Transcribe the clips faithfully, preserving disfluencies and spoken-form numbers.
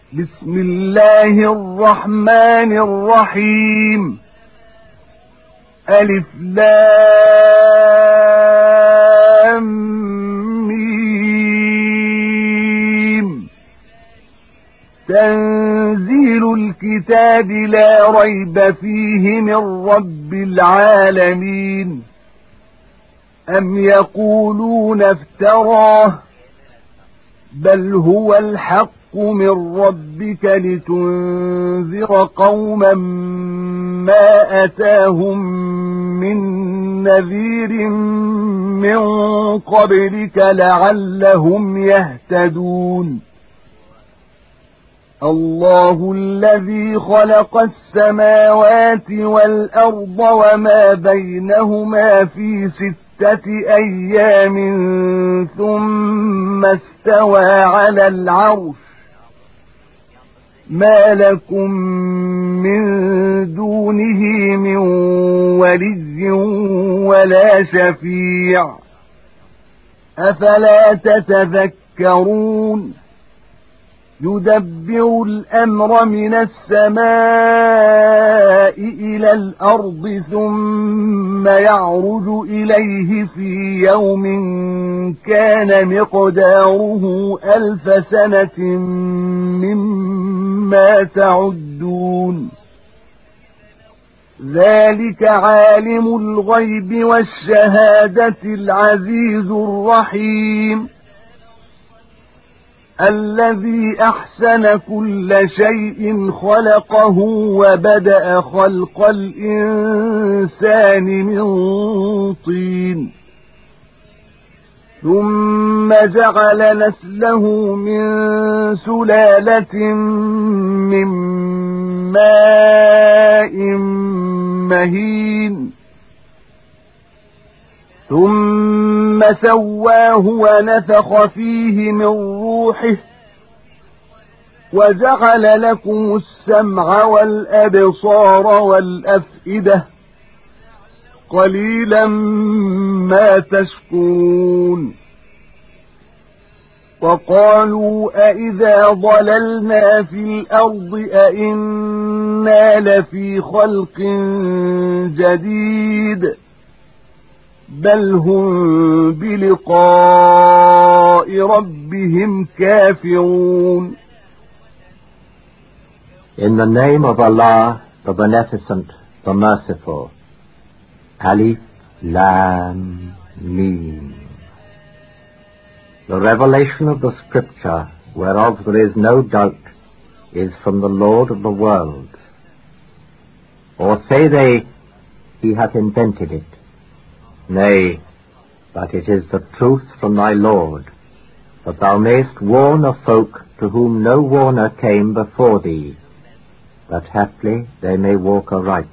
بسم الله الرحمن الرحيم. ألف لام ميم. تنزيل الكتاب لا ريب فيه من رب العالمين. أم يقولون افتراه بل هو الحق من ربك لتنذر قوما ما أتاهم من نذير من قبلك لعلهم يهتدون. الله الذي خلق السماوات والأرض وما بينهما في ستة أيام ثم استوى على العرش. ما لكم من دونه من ولي ولا شفيع أفلا تتذكرون. يدبر الأمر من السماء إلى الأرض ثم يعرج إليه في يوم كان مقداره ألف سنة مما تعدون. ذلك عالم الغيب والشهادة العزيز الرحيم الذي أحسن كل شيء خلقه وبدأ خلق الإنسان من طين ثم جعل نسله من سلالة من ماء مهين ثم سواه ونفخ فيه من روحه وجعل لكم السمع والأبصار والأفئدة قليلا ما تشكرون. وقالوا أئذا ضللنا في الأرض أئنا لفي خلق جديد بل هم بلقاء ربهم كافرون. In the name of Allah, the Beneficent, the Merciful. Alif Lam Mim. The revelation of the Scripture, whereof there is no doubt, is from the Lord of the worlds. Or say they, He hath invented it. Nay, but it is the truth from thy Lord, that thou mayst warn a folk to whom no warner came before thee, that haply they may walk aright.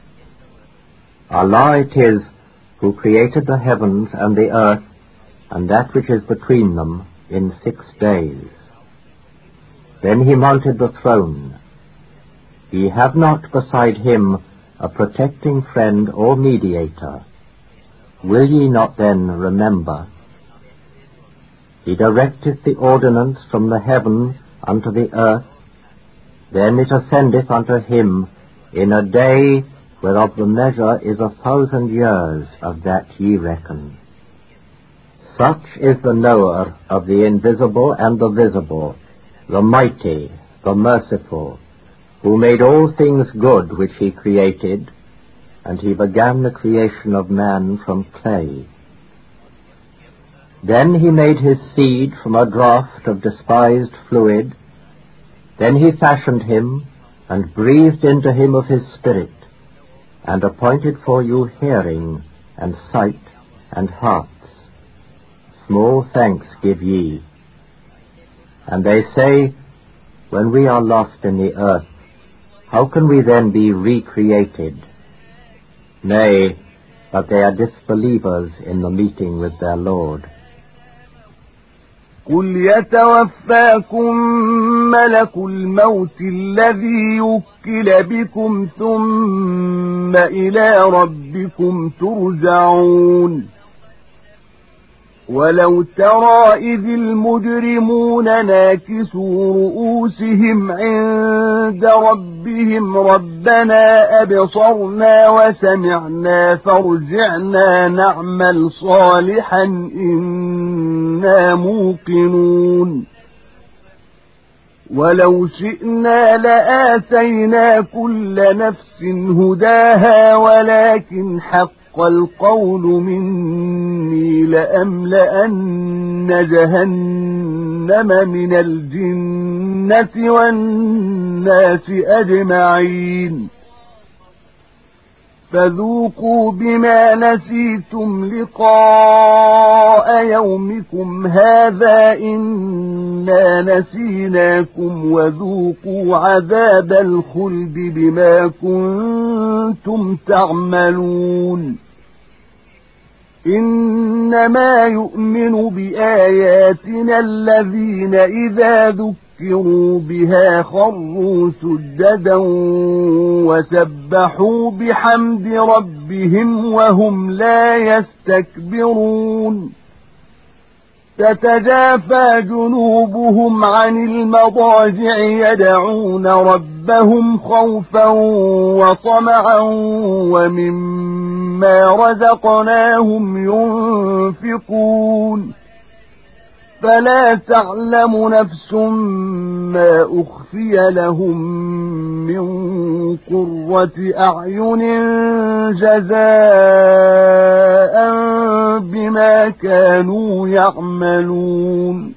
Allah it is who created the heavens and the earth, and that which is between them, in six days. Then he mounted the throne. Ye have not beside him a protecting friend or mediator. Will ye not then remember? He directeth the ordinance from the heaven unto the earth, then it ascendeth unto him in a day whereof the measure is a thousand years of that ye reckon. Such is the knower of the invisible and the visible, the mighty, the merciful, who made all things good which he created, and he began the creation of man from clay. Then he made his seed from a draught of despised fluid. Then he fashioned him, and breathed into him of his spirit, and appointed for you hearing, and sight, and hearts. Small thanks give ye. And they say, when we are lost in the earth, how can we then be recreated? Nay, but they are disbelievers in the meeting with their Lord. قل يتوفاكم ملك الموت الذي يوكل بكم ثم إلى ربكم ترجعون. ولو ترى إذ المجرمون ناكسوا رؤوسهم عند ربهم ربنا أبصرنا وسمعنا فارجعنا نعمل صالحا إنا موقنون ولو شئنا لآتينا كل نفس هداها ولكن حق القول مني لأملأن جهنم من الجنة والناس أجمعين فذوقوا بما نسيتم لقاء يومكم هذا إنا نسيناكم وذوقوا عذاب الخلد بما كنتم تعملون إنما يؤمن بآياتنا الذين إذا ذكروا بها خروا سجدا وسبحوا بحمد ربهم وهم لا يستكبرون تتجافى جنوبهم عن المضاجع يدعون ربهم خوفا وطمعا ومما رزقناهم ينفقون فلا تعلم نفس ما أخفي لهم من قرة أعين جزاء بما كانوا يعملون.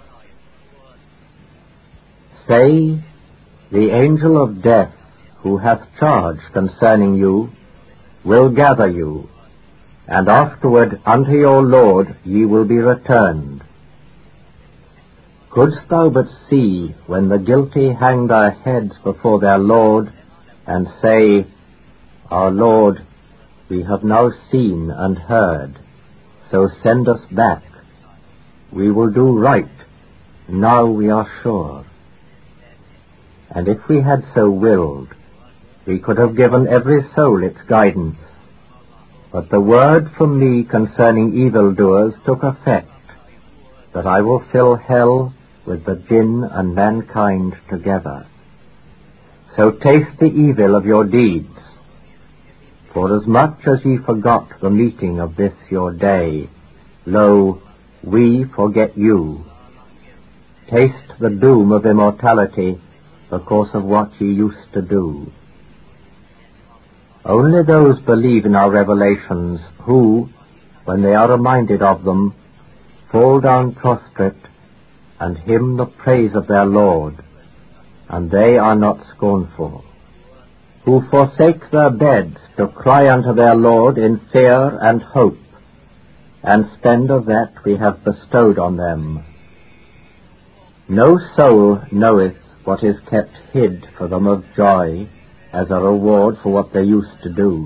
Say, the angel of death, who hath charge concerning you, will gather you, and afterward unto your Lord ye will be returned. Couldst thou but see when the guilty hang their heads before their Lord, and say, Our Lord, we have now seen and heard, so send us back. We will do right, now we are sure. And if we had so willed, we could have given every soul its guidance. But the word from me concerning evildoers took effect, that I will fill hell with the jinn and mankind together. So taste the evil of your deeds. Forasmuch as ye forgot the meeting of this your day, lo, we forget you. Taste the doom of immortality because of what ye used to do. Only those believe in our revelations who, when they are reminded of them, fall down prostrate and hymn the praise of their Lord, and they are not scornful, who forsake their beds to cry unto their Lord in fear and hope, and spend of that we have bestowed on them. No soul knoweth what is kept hid for them of joy, as a reward for what they used to do.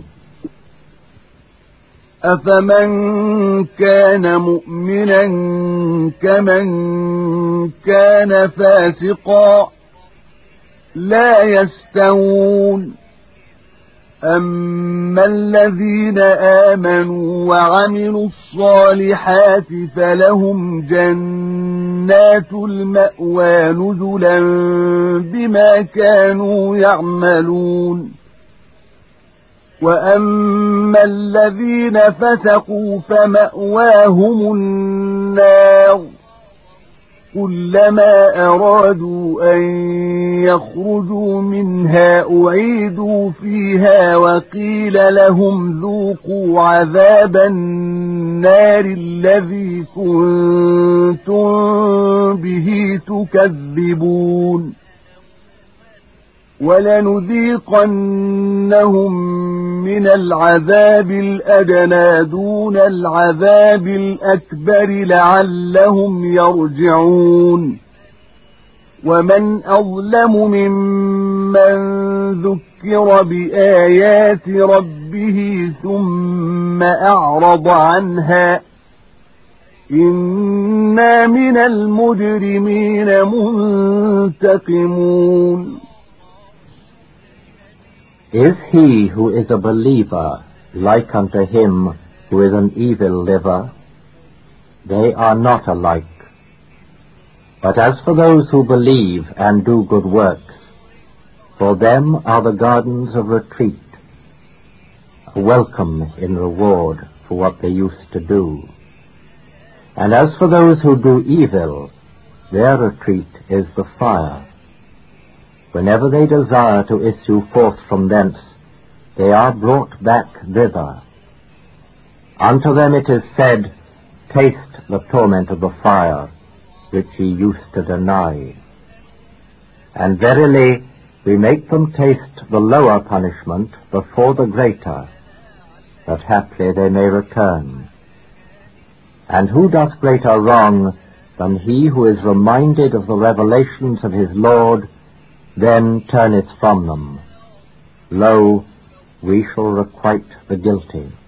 أفمن كان مؤمنا كمن كان فاسقا لا يستوون أما الذين آمنوا وعملوا الصالحات فلهم جنات المأوى نزلا بما كانوا يعملون وأما الذين فسقوا فمأواهم النار كلما أرادوا أن يخرجوا منها أعيدوا فيها وقيل لهم ذوقوا عذاب النار الذي كنتم به تكذبون ولنذيقنهم من العذاب الأدنى دون العذاب الأكبر لعلهم يرجعون ومن أظلم ممن ذكر بآيات ربه ثم أعرض عنها إنا من المجرمين منتقمون. Is he who is a believer like unto him who is an evil liver? they are not alike. But as for those who believe and do good works, for them are the gardens of retreat, a welcome in reward for what they used to do. And as for those who do evil, their retreat is the fire. Whenever they desire to issue forth from thence, they are brought back thither. Unto them it is said, Taste the torment of the fire, which ye used to deny. And verily, we make them taste the lower punishment before the greater, that haply they may return. And who doth greater wrong than he who is reminded of the revelations of his Lord, then turneth from them? Lo, we shall requite the guilty.